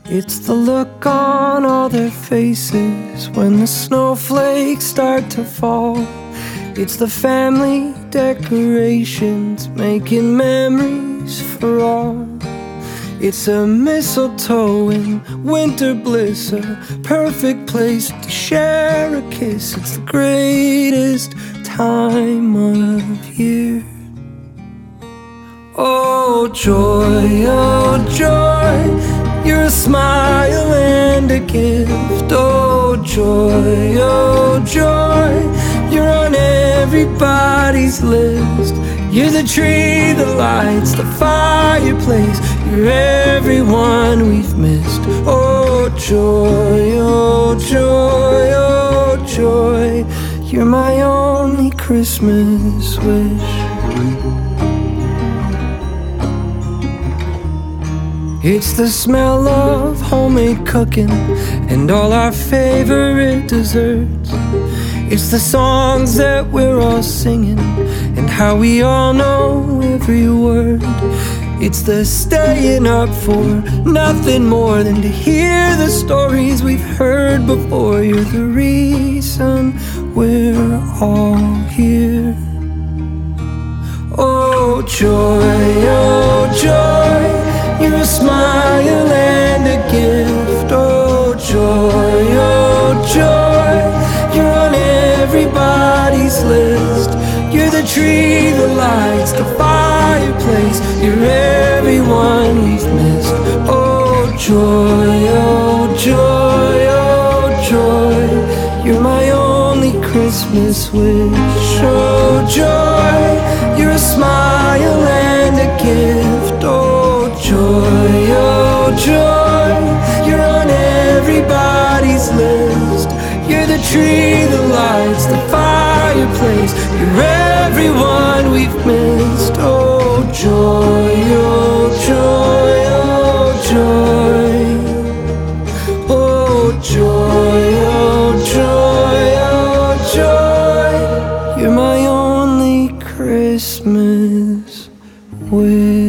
It's the look on all their faces when the snowflakes start to fall. It's the family decorations making memories for all. It's a mistletoe in winter bliss, a perfect place to share a kiss. It's the greatest time of year. Oh joy, you're a smile and a gift. Oh joy, you're on everybody's list. You're the tree, the lights, the fireplace. You're everyone we've missed. Oh joy, you're my only Christmas wish. It's the smell of homemade cooking and all our favorite desserts. It's the songs that we're all singing and how we all know every word. It's the staying up for nothing more than to hear the stories we've heard before. You're the reason we're all here. Oh joy, you're a smile and a gift. Oh joy, you're on everybody's list. You're the tree, the lights, the fireplace. You're everyone we've missed. Oh joy, you're my only Christmas wish. Oh joy, you're a smile and a gift. Oh joy, you're on everybody's list. You're the tree, the lights, the fireplace. You're everyone we've missed. Oh joy, oh joy, oh joy, oh joy, you're my only Christmas wish.